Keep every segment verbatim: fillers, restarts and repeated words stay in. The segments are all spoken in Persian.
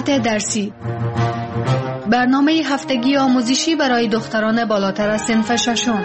محیط درسی، برنامه هفتگی آموزشی برای دختران بالاتر از صنف ششم.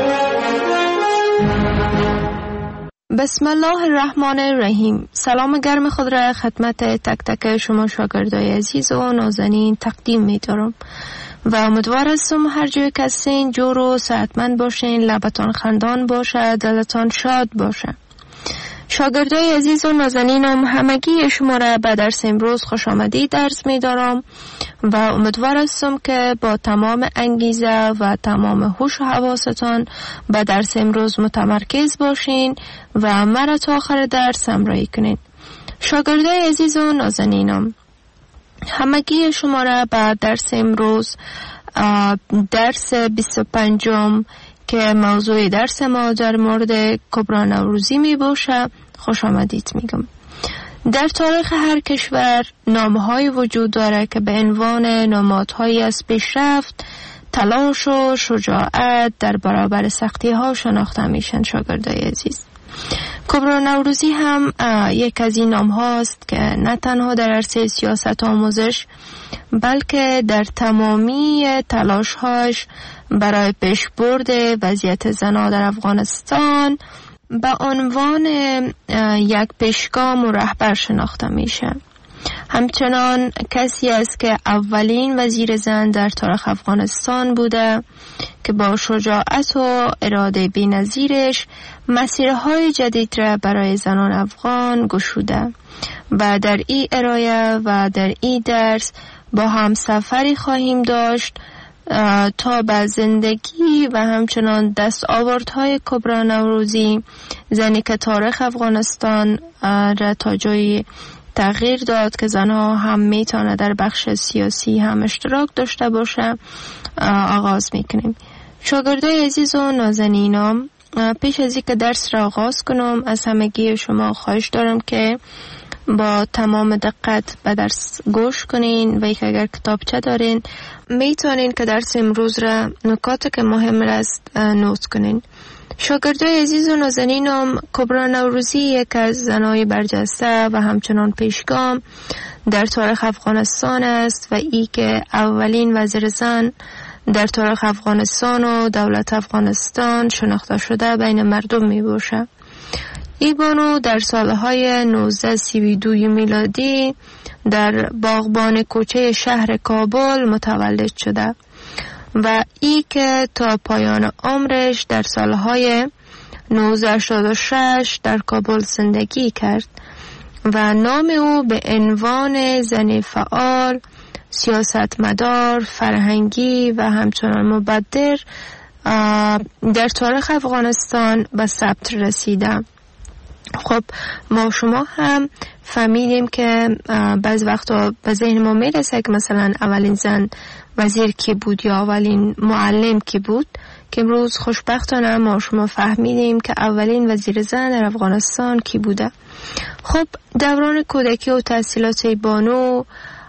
بسم الله الرحمن الرحیم. سلام گرم خود را خدمت تک تک شما شاگردای عزیز و نازنین تقدیم می دارم و امیدوار هستم هر جای که هستین جور و صحتمند باشین، لبتان خندان باشه، دلتان شاد باشه. شاگردای عزیز و نازنینم، همگی شما را به درس امروز خوش آمدید درس می دارم و امیدوار هستم که با تمام انگیزه و تمام هوش و حواستان به درس امروز متمرکز باشین و مرا تا آخر درس همراهی کنین. شاگردای عزیز و نازنینم، همگی شما را به درس امروز، درس بیست و پنجم که موضوع درس ما در مورد کبری نوروزی می باشه خوش آمدید میگم. در تاریخ هر کشور نامه‌های وجود داره که به عنوان نمادهایی از پیشرفت، تلاش و شجاعت در برابر سختی ها شناخته میشن. شاگردای عزیز، کبری نوروزی هم یک از این نام هاست که نه تنها در عرصه سیاست آموزش بلکه در تمامی تلاش هاش برای پیشبرد وضعیت زنان در افغانستان به عنوان یک پیشگام و رهبر شناخته میشه. همچنان کسی است که اولین وزیر زن در تاریخ افغانستان بوده که با شجاعت و اراده بی‌نظیرش مسیرهای جدید را برای زنان افغان گشوده و در این ارائه و در این درس با هم سفری خواهیم داشت تا به زندگی و همچنان دستاوردهای کبری نوروزی، زنی که تاریخ افغانستان را تا جایی تغییر داد که زنها هم میتونه در بخش سیاسی هم اشتراک داشته باشه، آغاز میکنیم. شاگردای عزیز و نازنینم، پیش از اینکه درس را آغاز کنم از همگی شما خواهش دارم که با تمام دقت به درس گوش کنین و اگر کتابچه دارین میتونین که درس امروز را نکاتی که مهم است نوت کنین. شاگردای عزیز و نازنینم، کبری نوروزی یک از زنای برجسته و همچنان پیشگام در تاریخ افغانستان است و ای که اولین وزیر زن در تاریخ افغانستان و دولت افغانستان شناخته شده بین مردم می باشه. ای بانو در سالهای نوزده سی و دو میلادی در باغبان کوچه شهر کابل متولد شده و ای که تا پایان عمرش در سالهای نوزده هشتاد و شش در کابل زندگی کرد و نام او به عنوان زن فعال، سیاستمدار، فرهنگی و همچنان مبدر در تاریخ افغانستان به ثبت رسیده. خب ما شما هم فهمیدیم که بعض وقتا به ذهن ما میرسه که مثلا اولین زن وزیر کی بود یا اولین معلم کی بود، که امروز خوشبختانه ما شما فهمیدیم که اولین وزیر زن در افغانستان کی بوده. خب دوران کودکی و تحصیلات بانو،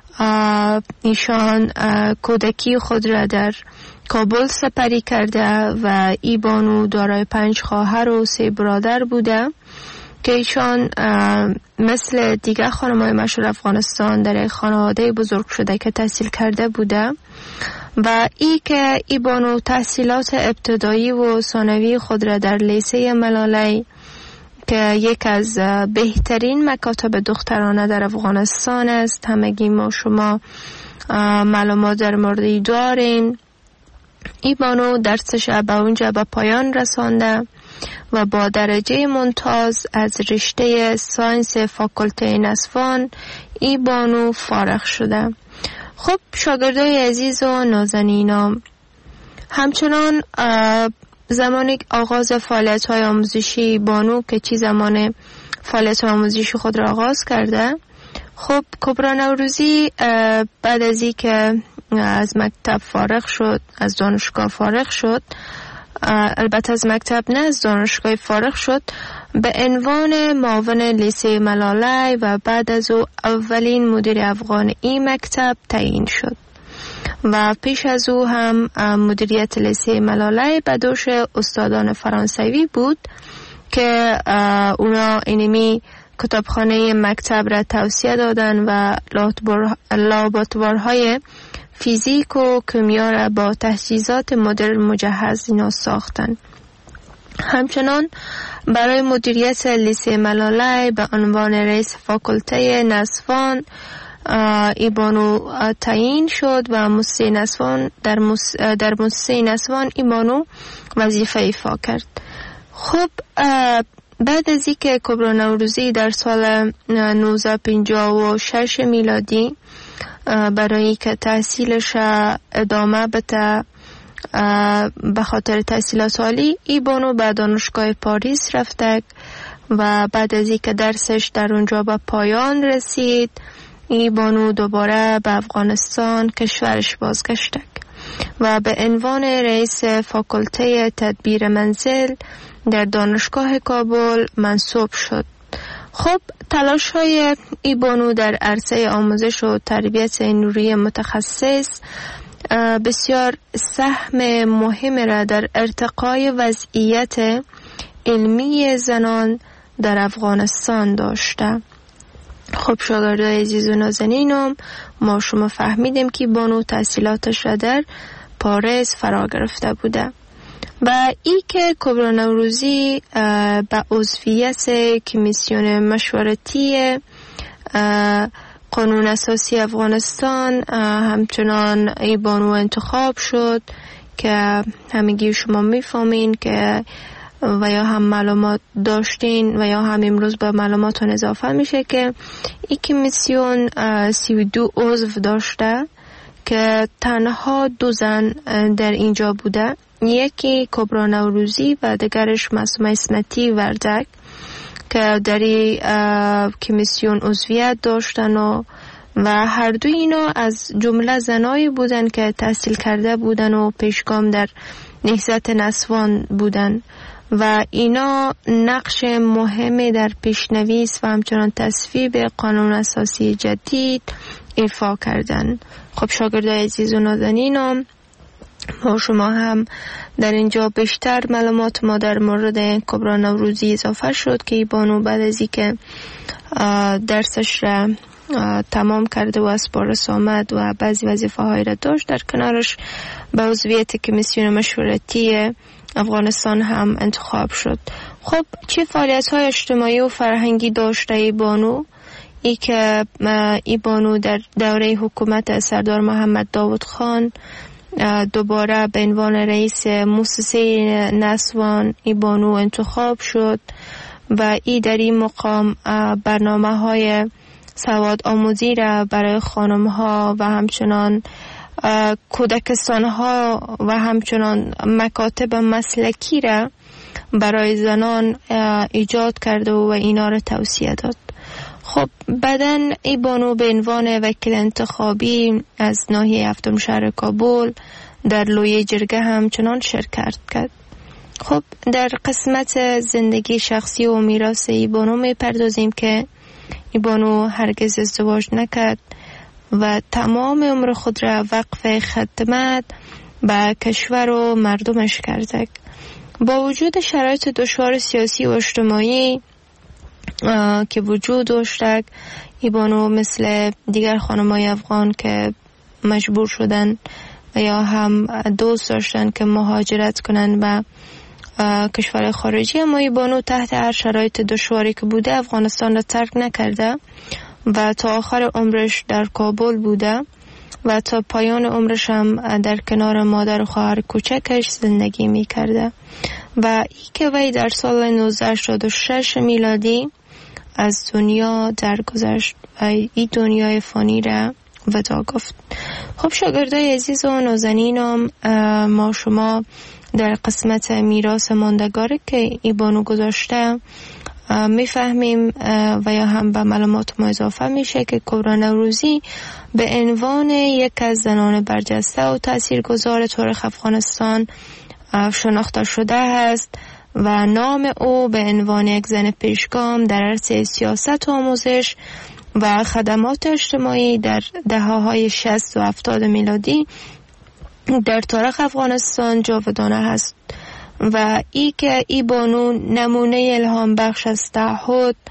ایشان کودکی خود را در کابل سپری کرده و ای بانو دارای پنج خواهر و سه برادر بوده که ایشان مثل دیگر خانم‌های مشهور افغانستان در خانواده بزرگ شده که تحصیل کرده بوده و ای که ای بانو تحصیلات ابتدایی و ثانوی خود را در لیسه ملالی که یک از بهترین مکاتب دخترانه در افغانستان است، همگی ما شما معلومات در موردی داریم، ای بانو درسش به اونجا به پایان رسانده و با درجه ممتاز از رشته ساینس فاکولته نسوان ای بانو فارغ شده. خب شاگردای عزیز و نازنینم، همچنان زمانی آغاز فعالیت های آموزشی بانو که چی زمان فعالیت آموزشی خود را آغاز کرده، خب کبری نوروزی بعد از این که از مکتب فارغ شد، از دانشگاه فارغ شد، البته از مکتب نه از دانشگاه فارغ شد، به عنوان معاون لیسه ملالی و بعد از او اولین مدیر افغان این مکتب تعیین شد و پیش از او هم مدیریت لیسه ملالی به دوش استادان فرانسوی بود که اونا اینمی کتابخانه مکتب را توسعه دادن و لابراتوارهای فیزیک و کیمیا را با تجهیزات مدرن مجهز اینا ساختن. همچنان برای مدیریت لیسه ملاله به عنوان رئیس فاکولته نسوان ای بانو تعیین شد و موسسه نسوان در مس... در موسسه نسوان ای بانو وظیفه ایفا کرد. خب بعد از اینکه کبرا نوروزی در سال نوزده پنجاه و شش میلادی برای که تحصیلش ادامه بده به خاطر تحصیلات عالی، ای بانو به دانشگاه پاریس رفته و بعد از اینکه درسش در اونجا به پایان رسید، ای بانو دوباره به افغانستان کشورش بازگشته و به عنوان رئیس فاکولته تدبیر منزل در دانشگاه کابل منصوب شد. خب تلاش های ای بانو در عرصه آموزش و تربیت نوری متخصص بسیار سهم مهم را در ارتقای وضعیت علمی زنان در افغانستان داشته. خب شاگردای عزیز و نازنینم، ما شما فهمیدیم که بانو تحصیلاتش را در پاریس فرا گرفته بوده و ای که کبرا نوروزی به عضویت کمیسیون مشورتی قانون اساسی افغانستان همچنان ای بانو انتخاب شد که همگی شما میفهمین که و یا هم معلومات داشتین و یا هم امروز به معلوماتون اضافه میشه که این کمیسیون سی و دو عضو داشته که تنها دو زن در اینجا بوده، یکی کبرا نوروزی و دیگرش معصومه اسمتی وردک که در این کمیسیون عضویت داشتن و و هر دو اینا از جمله زنایی بودن که تحصیل کرده بودن و پیشگام در نهضت نسوان بودن و اینا نقش مهمی در پیشنویس و همچنان تصویب قانون اساسی جدید ایفا کردن. خب شاگردای عزیز و نازنینم، ما شما هم در اینجا بیشتر معلومات ما در مورد کبرا نوروزی اضافه شد که ای بانو بعد از اینکه درسش را تمام کرده و از پاریس آمد و بعضی وظیفه هایی را داشت، در کنارش به عضویت کمیسیون مشورتی افغانستان هم انتخاب شد. خب چه فعالیت های اجتماعی و فرهنگی داشته ای بانو؟ ای که ای بانو در دوره حکومت سردار محمد داود خان دوباره به عنوان رئیس موسسه نسوان ای بانو انتخاب شد و ای در این مقام برنامه های سواد آموزی را برای خانم ها و همچنان کودکستان ها و همچنان مکاتب مسلکی را برای زنان ایجاد کرده و اینا را توصیه داد. خب بعداً ای بانو به عنوان وکیل انتخابی از ناحیه هفتم شهر کابل در لوی جرگه همچنان شرکت کرد. خب در قسمت زندگی شخصی و میراث ای بانو می پردازیم که ای بانو هرگز ازدواج نکرد و تمام عمر خود را وقف خدمت به کشور و مردمش کرده. با وجود شرایط دشوار سیاسی و اجتماعی که وجود داشته، ای بانو مثل دیگر خانمای افغان که مجبور شدن و یا هم دوست داشتن که مهاجرت کنن به کشور خارجی، اما ای بانو تحت هر شرایط دشواری که بوده افغانستان را ترک نکرده و تا آخر عمرش در کابل بوده و تا پایان عمرش هم در کنار مادر و خواهر کوچکش زندگی می کرده و ای که وی در سال نوزده هشتاد و شش میلادی از دنیا درگذشت و ای دنیای فانی را ودا گفت. خب شاگردای عزیز و نازنینم، ما شما در قسمت میراث ماندگاری که ای بانو گذاشته میفهمیم و یا هم به معلومات ما اضافه میشه که کبرا نوروزی به عنوان یک از زنان برجسته و تاثیرگذار تاریخ افغانستان شناخته شده است و نام او به عنوان یک زن پیشگام در عرصه سیاست و آموزش و خدمات اجتماعی در دهه‌های شصت و هفتاد میلادی در تاریخ افغانستان جاودانه است و ای که ای بانو نمونه الهام بخش از تعهد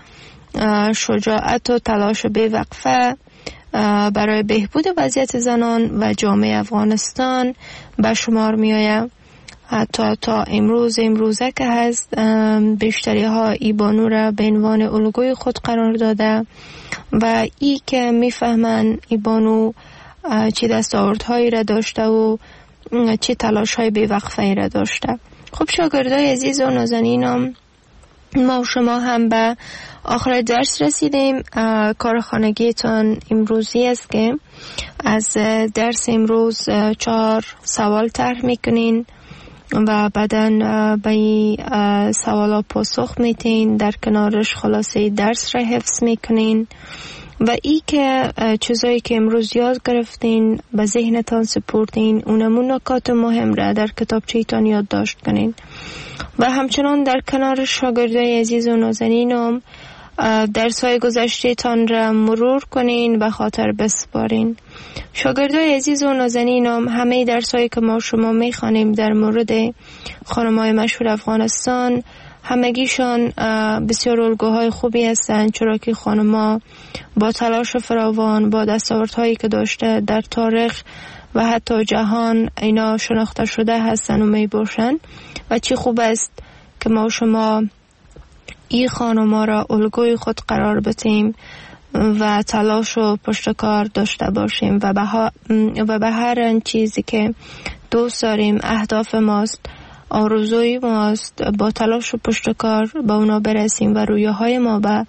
شجاعت و تلاش بی‌وقفه برای بهبود وضعیت زنان و جامعه افغانستان به شمار می آید. حتی تا امروز امروزه که هست بیشتری ها ای بانو را به عنوان الگوی خود قرار داده و ای که میفهمن ای بانو چی دستاوردهایی را داشته و چی تلاش های بی‌وقفه را داشته. خب شاگردای عزیز و نازنینم، ما و شما هم به آخر درس رسیدیم. کار خانگیتان امروزی است که از درس امروز چهار سوال طرح میکنین و بعداً به این سوالا پاسخ میتین، در کنارش خلاصه درس را حفظ میکنین و ای که چیزایی که امروز یاد گرفتین به ذهنتان سپردین، اونمون نکات مهم را در کتابچه‌تان یادداشت کنین و همچنان در کنار شاگردای عزیز و نازنینم درس‌های گذشته‌تان را مرور کنین و خاطر بسپارین. شاگردای عزیز و نازنینم، همه درس‌هایی که ما شما می‌خوانیم در مورد خانم‌های مشهور افغانستان همگیشان بسیار الگوهای خوبی هستند، چرا که خانم‌ها با تلاش فراوان، با دستاوردهایی که داشته در تاریخ و حتی جهان اینا شناخته شده هستند و می باشند و چی خوب است که ما شما این خانم‌ها را الگوی خود قرار بدیم و تلاش و پشتکار داشته باشیم و به, ها و به هر چیزی که دوست داریم، اهداف ماست، آرزوی ماست، با تلاش و پشتکار به اونا برسیم و رویاهای ما به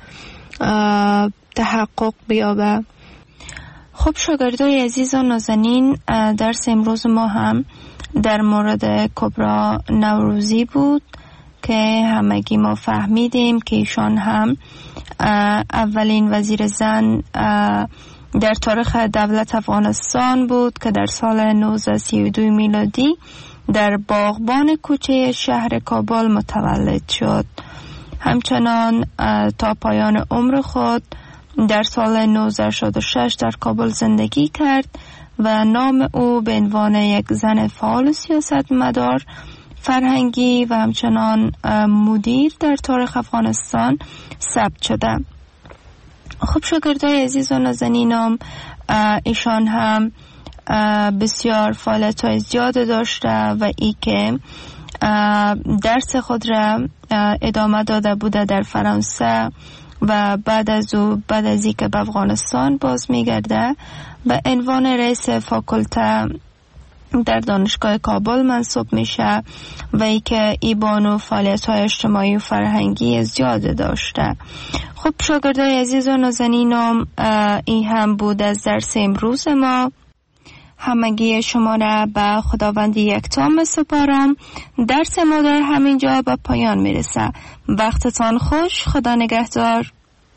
تحقق بیابه. خب شاگردای عزیز و نازنین، درس امروز ما هم در مورد کبرا نوروزی بود که همگی ما فهمیدیم که ایشان هم اولین وزیر زن در تاریخ دولت افغانستان بود که در سال نوزده سی و دو میلادی در باغبان کوچه شهر کابل متولد شد. همچنان تا پایان عمر خود در سال نوزده شصت و شش در کابل زندگی کرد و نام او به عنوان یک زن فعال سیاستمدار فرهنگی و همچنان مدیر در تاریخ افغانستان ثبت شده. خب شاگردای عزیز و نازنینم، ایشان هم بسیار فعالیت‌های زیاد داشته و ای که درس خود را ادامه داده بوده در فرانسه و بعد از او بعد از اینکه به افغانستان باز میگرده به عنوان رئیس فاکولته در دانشگاه کابل منصوب میشه و ای که ای بانو فعالیت‌های اجتماعی و فرهنگی زیاد داشته. خب شاگردای عزیز و نازنینم، این هم بود از درس امروز ما. همگی شما را به خداوند یکتا می‌سپارم. درس ما در همینجا به پایان میرسه. وقتتان خوش. خدا نگهدار.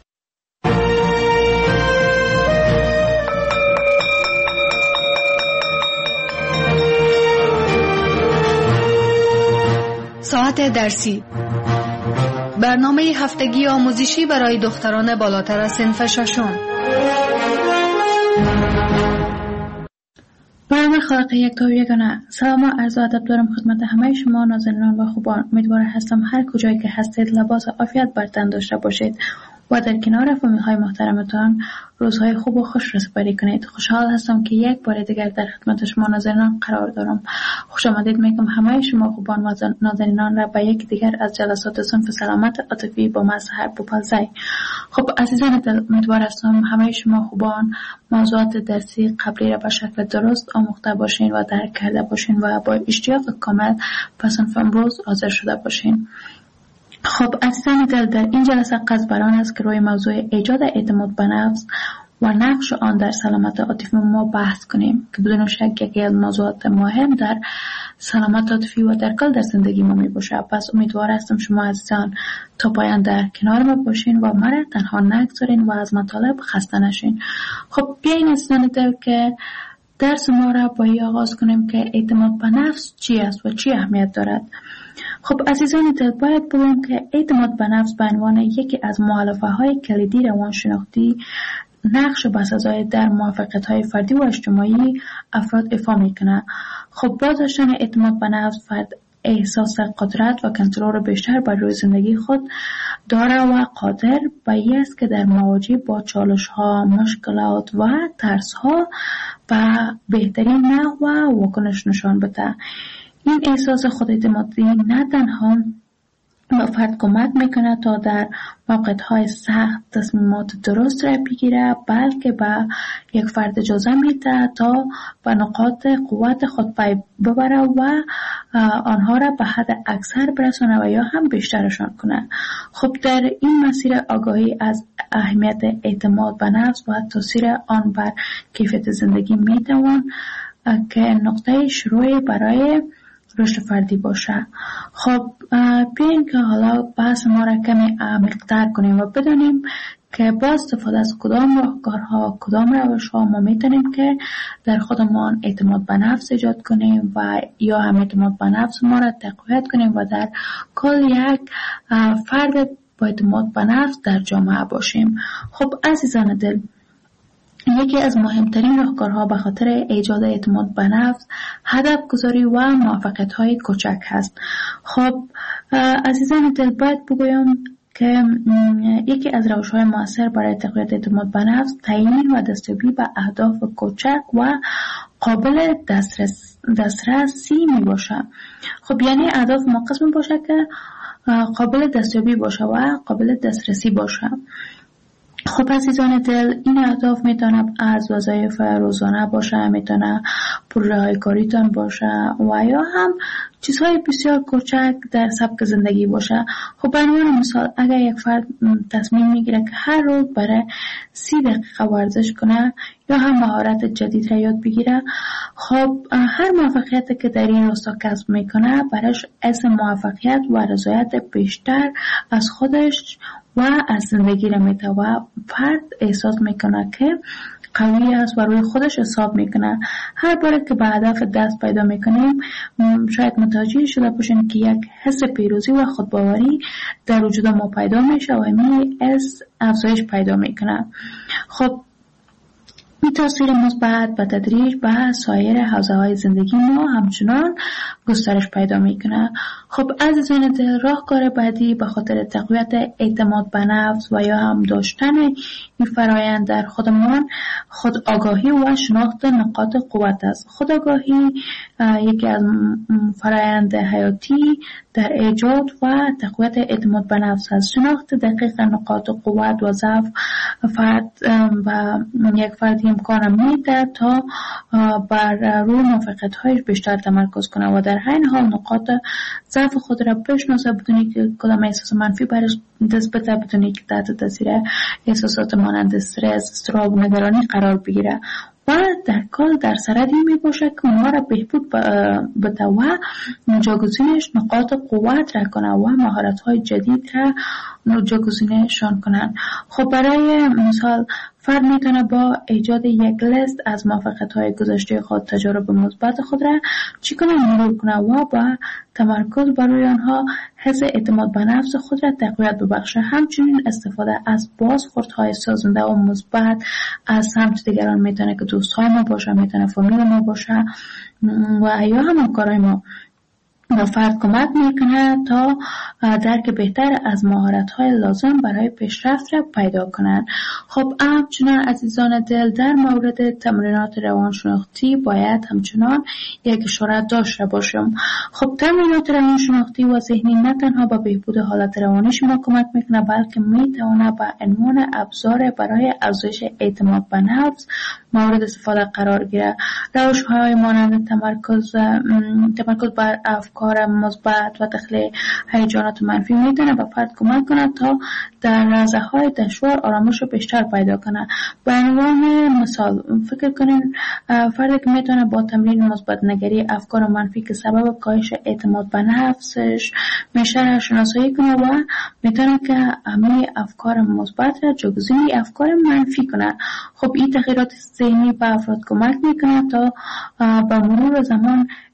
ساعت درسی، برنامه هفتگی آموزشی برای دختران بالاتر از صنف ششم. برنامه خالق یک تا یگانه. سلام و عرض ادب دارم خدمت همه شما نازنینان و خوبان. امیدوارم هستم هر کجایی که هستید لباس عافیت بر تن داشته باشید و در کنار فامیل های محترمتان روزهای خوب و خوش را سپری کنید. خوشحال هستم که یک بار دیگر در خدمت شما نازنینان قرار دارم. خوش آمدید میگم همه شما خوبان و نازنینان را به یک دیگر از جلسات صنف سلامت عاطفی با مظهر بوپالزی. خب عزیزان دل، امیدوار هستم همه شما خوبان موضوعات درسی قبلی را به شکل درست آموخته باشین و درک کرده باشین و با اشتیاق کامل به صنف امروز حاضر شده باشین. خب عزیزان دل، در این جلسه قصد بر آن است که روی موضوع ایجاد اعتماد به نفس و نقش آن در سلامت عاطفی ما بحث کنیم که بدون شک یکی از موضوعات مهم در سلامت عاطفی و در کل در زندگی ما می باشه. پس امیدوار هستم شما عزیزان تا پایان در کنار ما باشین و مرا تنها نگذارین و از مطالب خسته نشین. خب بیاین عزیزان دل که درس ما را با این آغاز کنیم که اعتماد به نفس چی است و چی اهمیت دارد. خب عزیزان دل، باید بگویم که اعتماد به نفس به عنوان یکی از مؤلفه های کلیدی روانشناختی نقش بسزای در موفقیت های فردی و اجتماعی افراد ایفا میکنه. خب با داشتن اعتماد به نفس فرد احساس قدرت و کنترل بیشتر بر روی زندگی خود داره و قادر به این است که در مواجه با چالش ها، مشکلات و ترس ها و بهترین نحو و واکنش نشان بده. این احساس خوداعتمادی نه تنها به فرد کمک میکنه تا در موقعیت‌های سخت تصمیمات درست را بگیره، بلکه به یک فرد اجازه میده تا به نقاط قوت خود پی ببره و آنها را به حد اکثر برسانه و یا هم بیشترشان کنه. خب در این مسیر آگاهی از اهمیت اعتماد به نفس و تاثیر آن بر کیفیت زندگی میتوان که نقطه شروعی برای رشد فردی باشه. خب بیاین که حالا بحث ما را کمی عمیق‌تر کنیم و بدانیم که با استفاده از کدام راهکارها، کدام روش‌ها ما میتونیم که در خودمان اعتماد به نفس ایجاد کنیم و یا هم اعتماد به نفس ما را تقویت کنیم و در کل یک فرد با اعتماد به نفس در جامعه باشیم. خب عزیزان دل، یکی از مهمترین راهکارها به خاطر ایجاد اعتماد به نفس هدف گذاری و موفقیت های کوچک هست. خب عزیزان دل، باید بگویم که یکی از روش‌های مؤثر برای تقویت اعتماد به نفس تعیین و دستیابی به اهداف کوچک و قابل دسترس دسترسی می باشه. خب یعنی اهداف ما قسم باشه که قابل دستیابی باشه و قابل دسترسی باشه. خب عزیزان دل، این اهداف میتونه از وظایف روزانه باشه، میتونه پروژه های کاریتان باشه و یا هم چیزهای بسیار کوچک در سبک زندگی باشه. خب به عنوان مثال اگر یک فرد تصمیم میگیره که هر روز برای سی دقیقه ورزش کنه یا هم مهارت جدید را یاد بگیره، خب هر موفقیتی که در این راستا کسب میکنه برایش اسم موفقیت و رضایت بیشتر از خودش و از زندگی را میده و فرد احساس میکنه که قوی است و روی خودش حساب میکنه. هر باره که به هدف دست پیدا میکنیم شاید متوجه شده باشین که یک حس پیروزی و خودباوری در وجود ما پیدا میشه و این حس افزایش پیدا میکنه. خب این تاثیر مثبت به تدریج به سایر حوزه‌های زندگی ما همچنان گسترش پیدا میکنه. خب عزیزان دل، راهکار بعدی به خاطر تقویت اعتماد به نفس و یا هم داشتن این فرایند در خودمان خود آگاهی و شناخت نقاط قوت است. خود آگاهی یکی از فرایند حیاتی در ایجاد و تقویت اعتماد به نفس است. شناخت دقیق نقاط قوت و ضعف فرد و یک فرد امکان میده تا بر روی موفقیت‌هایش بیشتر تمرکز کنه و در همین حال نقاط ضعف خود را بشناسه بدونی که کدام احساس منفی برش دست بده، بدونی که تحت تاثیر احساسات مانند استرس، اضطراب و نگرانی قرار بگیره و در کل در سرد این می باشه که اونها را بهبود بده و جاگزینش نقاط قوت را کنه و مهارت‌های جدید را جاگزینشان کنن. خب برای مثال فرد میتونه با ایجاد یک لیست از موفقیت‌های گذشته خود، تجارب مثبت خود را چی کنه مرور کنه و با تمرکز بر روی آنها حس اعتماد به نفس خود را تقویت ببخشه. همچنین استفاده از بازخوردهای سازنده و مثبت از سمت دیگران میتونه که دوستای ما باشه، میتونه فامیل ما باشه و یا هم همکارای ما و فرد کمک میکنه تا درک بهتر از مهارت‌های لازم برای پیشرفت را پیدا کنند. خب همچنان عزیزان دل، در مورد تمرینات روانشناختی باید همچنان یک اشاره داشته باشم. خب تمرینات روانشناختی و ذهنی نه تنها به بهبود حالت روانی شما کمک میکنه، بلکه میتونه به عنوان ابزار برای افزایش اعتماد به نفس مورد استفاده قرار گیره. روش‌های مانند تمرکز تمرکز بر افکار مثبت و تخلیه هیجانات منفی میتونه به فرد کمک کنه تا در لحظه‌های دشوار آرامش رو بیشتر پیدا کنه. به عنوان مثال فکر کنین فردی که میتونه با تمرین مثبت نگری افکار منفی که سبب کاهش اعتماد به نفسش میشه شناسایی کنه و میتونه که همه افکار مثبت را جایگزین افکار منفی کنه. خب این تغییرات ذهنی به افراد کمک میکنه تا با مرور زمان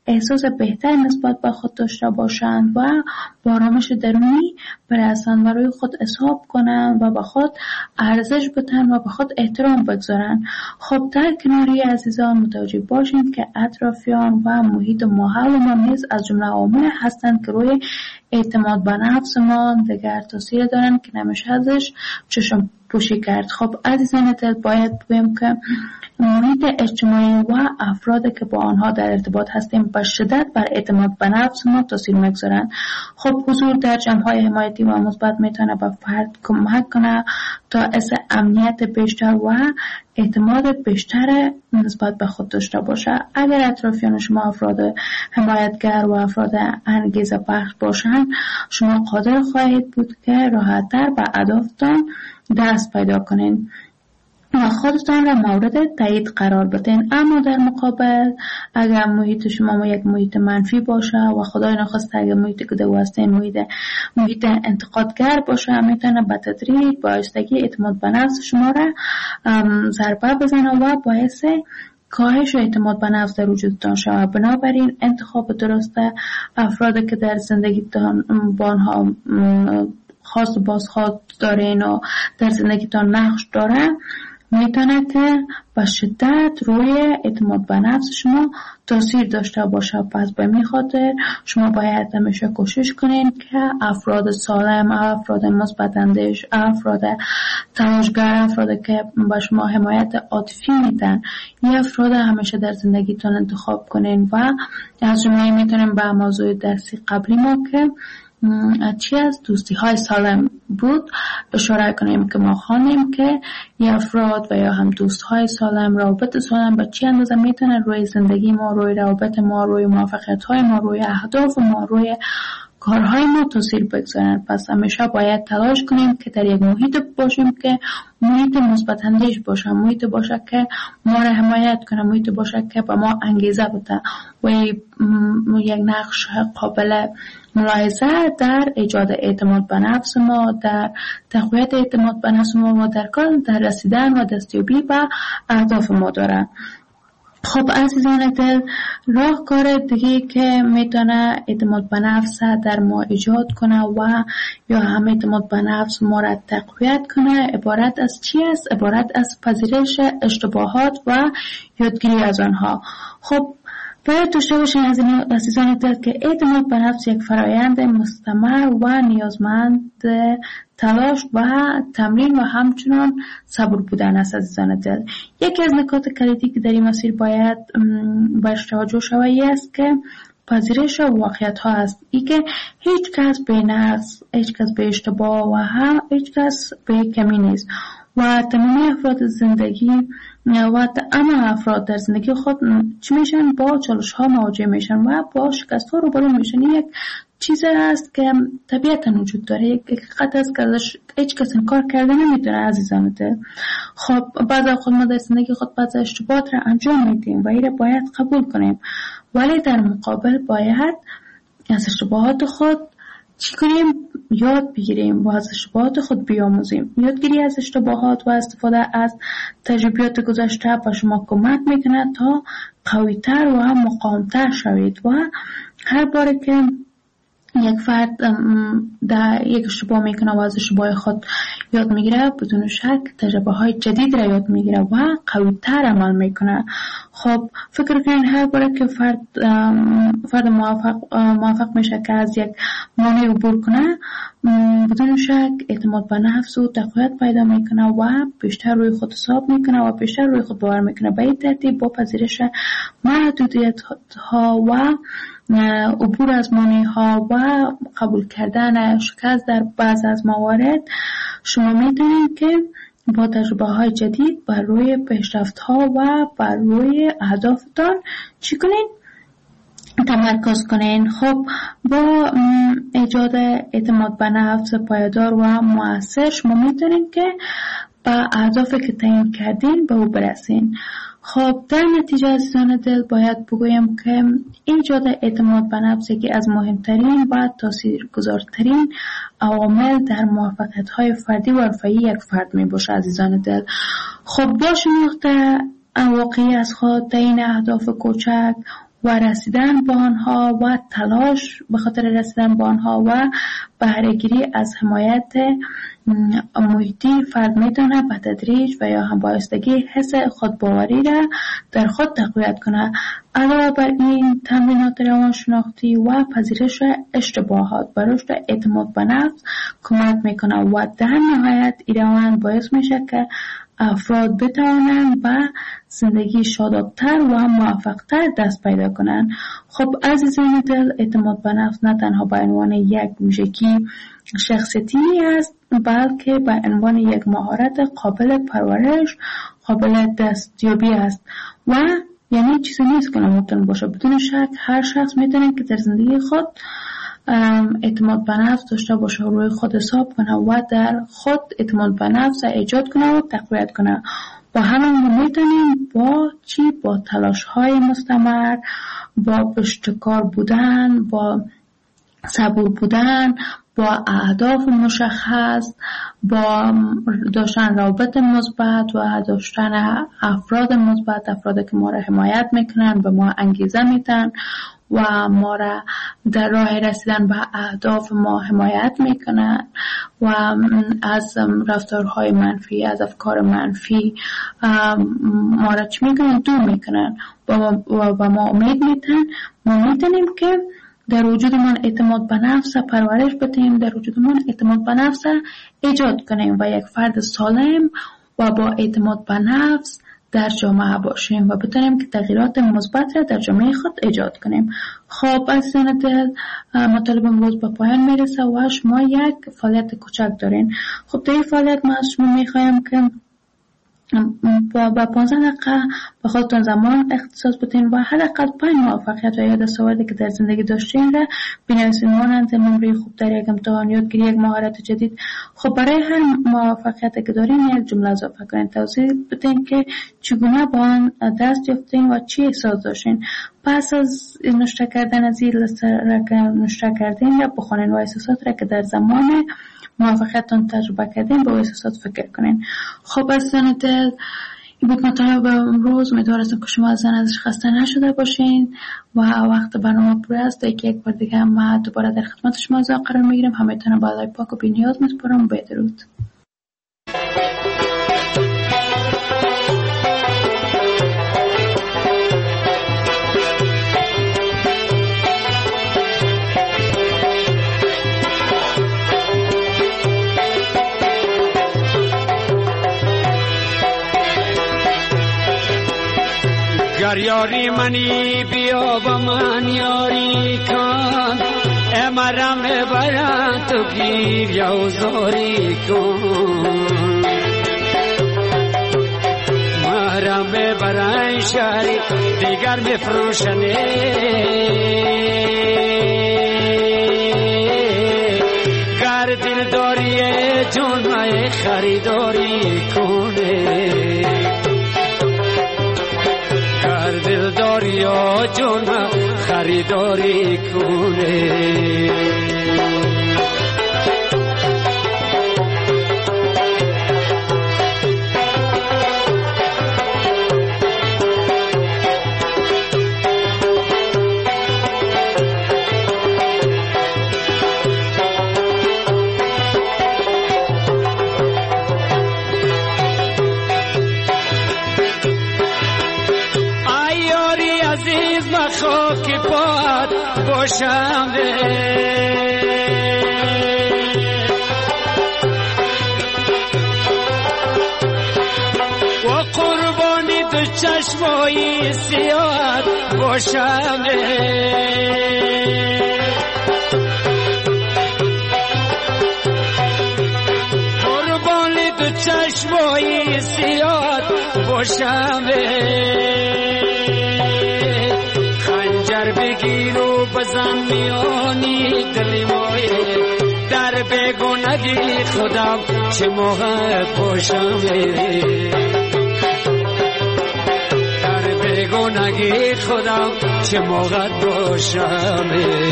احساس بهتر نسبت به خود داشته باشند و با آرامش درونی برسند و روی خود حساب کنند و به خود ارزش بدن و به خود احترام بگذارند. خب در کناری عزیزان متوجه باشید که اطرافیان و محیط ماحول ما نیز از جمله عوامل هستند که روی اعتماد به نفس ما دیگر تاثیر دارند که نمیشه ازش چشم پوشی کرد. خب عزیزان دل باید بگویم که محیط اجتماعی و افرادی که با آنها در ارتباط هستیم به شدت بر اعتماد به نفس ما تاثیر میگذارند. خب حضور در جمع‌های حمایتی و مثبت میتونه به فرد کمک کنه تا حس امنیت بیشتر و اعتماد بیشتر نسبت به خود داشته باشه. اگر اطرافیان شما افراد حمایتگر و افراد انگیزه بخش باشند، شما قادر خواهید بود که راحت‌تر به اهدافتان دست پیدا کنین و خودتان را مورد تایید قرار بدین. اما در مقابل اگر محیط شما یک محیط منفی باشه و خدای نخواسته اگر محیط که دو هستین محیط محیط انتقادگر باشه، میتونه به تدریج با آهستگی اعتماد به نفس شما را ضربه بزنه و باعث کاهش اعتماد به نفس در وجودتان شود. بنابراین انتخاب درست افرادی که در زندگیتان با آنها خاص و بازخواد دارین و در زندگیتان نقش داره میتونه که به شدت روی اعتماد به نفس شما تاثیر داشته باشه. پس به می خاطر شما باید همیشه کوشش کنین که افراد سالم، افراد مثبت اندیش، افراد تلاشگر، افرادی که به شما حمایت عاطفی میدن، این افراد همیشه در زندگیتون انتخاب کنین. و از جمله میتونیم به موضوع درسی قبلی ما که چی از دوستی های سالم بود اشاره کنیم که ما خوانیم که یه افراد و یا هم دوست های سالم، روابط سالم به چی اندازه میتونه روی زندگی ما، روی روابط ما، روی موفقیت های ما، روی اهداف ما، روی کارهای ما تاثیر بگذارن. پس همیشه باید تلاش کنیم که در یک محیط باشیم که محیط مثبت اندیش باشه، محیط باشه که ما را حمایت کنه، محیط باشه که به ما انگیزه بده و یک نقش قابل ملاحظه در ایجاد اعتماد به نفس ما، در تقویت اعتماد به نفس ما و در کار در رسیدن و دستیابی به اهداف ما داره. خب عزیزان دل، راهکار دیگه که میتونه اعتماد به نفس در ما ایجاد کنه و یا هم اعتماد به نفس ما را تقویت کنه عبارت از چی است؟ عبارت از پذیرش اشتباهات و یادگیری از آنها. خب باید داشته باشین از این عزیزان دل که اعتماد به نفس یک فرایند مستمر و نیازمند تلاش و تمرین و همچنان صبور بودن است. عزیزان دل، یکی از نکات کلیدی که در این مسیر باید بهش توجه شود است که پذیرش واقعیت ها است. ای که هیچ کس بی نقص، هیچ کس بی اشتباه و هم هیچ کس بی کمی نیست و تمامی افراد زندگی و تمام افراد در زندگی خود چی میشن؟ با چالش ها مواجه میشن و با شکست ها روبرو میشن. یک چیزی است که طبیعتا وجود داره، یک حقیقت است که ازش هیچ کس انکار کرده نمیتونه. عزیزان دل، خب بعضی خود ما در زندگی خود بعضی اشتباهات را انجام میدیم و این را باید قبول کنیم، ولی در مقابل باید از اشتباهات خود چی کنیم؟ یاد بگیریم و از اشتباهات خود بیاموزیم. یادگیری از اشتباهات و استفاده از تجربیات گذشته به شما کمک میکنه تا قوی‌تر و مقاوم‌تر شوید و هر بار که یک فرد در یک اشتباه میکنه و از اشتباه خود یاد میگیره، بدون شک تجربه های جدید را یاد میگیره و قوی‌تر عمل میکنه. خب فکر کنین هر بار که فرد فرد موفق موفق میشه که از یک مانع عبور کنه، بدون شک اعتماد به نفس و تقویت پیدا میکنه و بیشتر روی خود حساب میکنه و بیشتر روی خود باور میکنه. به این ترتیب با پذیرش محدودیت ها و عبور از مانع ها و قبول کردن شکست در بعض از موارد، شما میدونید که با تجربه های جدید بر روی پیشرفت ها و بر روی اهدافتان چی کنین؟ تمرکز کنین. خب با ایجاد اعتماد به نفس پایدار و مؤثر شما میدونید که با اهدافی که تعیین کردین به او برسین. خب در نتیجه عزیزان دل باید بگویم که ایجاد اعتماد به نفس یکی از مهمترین و تاثیرگذارترین عوامل در موفقیت‌های فردی و حرفه‌ای یک فرد می باشه. عزیزان دل، خب با شناخت واقعی از خود، تعیین اهداف کوچک و رسیدن به آنها و تلاش به خاطر رسیدن به آنها و بهره‌گیری از حمایت محیطی فرد می‌تواند به تدریج و یا هم بایستگی حس خودباوری را در خود تقویت کند. علاوه بر این تمرینات روانشناختی و پذیرش اشتباهات و رشد اعتماد به نفس کمک می‌کند و در نهایت این روند باعث میشه که افراد بتوانند به زندگی شادابتر و موفقتر دست پیدا کنند. خب عزیزان دل، اعتماد به نفس نه تنها به عنوان یک ویژگی شخصیتی است، بلکه به عنوان یک مهارت قابل پرورش، قابل دستیابی است و یعنی چیزی نیست که ناممکن باشه. بدون شک هر شخص میتونه که در زندگی خود اعتماد به نفس داشته باشه، روی خود حساب کنه و در خود اعتماد به نفس ایجاد کنه و تقویت کنه. با همین میتونیم با چی؟ با تلاش های مستمر، با پشتکار بودن، با صبور بودن، با اهداف مشخص، با داشتن روابط مثبت و داشتن افراد مثبت، افرادی که ما را حمایت میکنن، به ما انگیزه میدن و ما را در راه رسیدن به اهداف ما حمایت میکنن و از رفتارهای منفی، از افکار منفی ما را چی میکنن؟ دور میکنن و به ما امید میدن. ما میتونیم که در وجود من اعتماد به نفس پرورش بدیم، در وجود من اعتماد به نفس ایجاد کنیم و یک فرد سالم و با اعتماد به نفس در جامعه باشیم و بتونیم که تغییرات مثبت را در جامعه خود ایجاد کنیم. خب عزیزان دل، مطالب امروز به پایان میرسه و شما یک فعالیت کوچک دارین. خب در این فعالیت ما از شما میخوایم که با با پانزده دقیقه به خودتون زمان اختصاص بدین و حداقل پنج موفقیت و یا دستاوردی که در زندگی داشتین را بنویسین، مانند نمره خوب در یک امتحان، یادگیری یک مهارت جدید. خب برای هر موفقیتی که دارین یک جمله اضافه کنین، توضیح بدین که چگونه با آن دست یافتین و چی احساس داشتین. پس از نوشته کردن از این لیست را که نوشته کردین را بخونین و احساسات را که در زمان موفقیتتون تجربه کردین به احساسات فکر کنین. خب از زن دل، این بود مطالب امروز. امیدوارم که شما از زن ازش خسته نشده باشین و وقت برنامه پر است. یکی یک بار دیگه ما دوباره در خدمت شما قرار میگیرم. همتون با خدای پاک و بی‌نیاز میسپارم. بدرود. گر یاری منی بیا با من یاری کن، امرم برات تو گیر یا زاری کن، مرم برای شاری دیگر بفروشنه، گر دل داری جون مای خریداری کنه، دل داری و جون خریداری کنه. خاکی پاد باشم و قربانی تو چشمایی سیاد باشم، قربانی تو چشمایی سیاد باشم، بگیر و بزن میانی دلی مایه، در بیگانگی خودم چه موقع باشم، در بیگانگی خودم چه موقع باشم.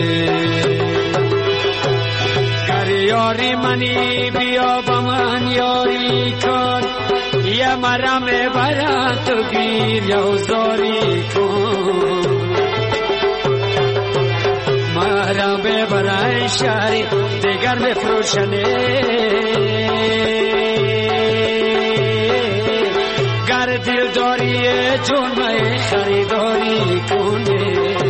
گر یاری منی بیا با من یاری کن، یه مرم برات تو گیر یا زاری کن، ببرای شهری دیگر بفروشنه گر دل داری جون مای خریداری کنه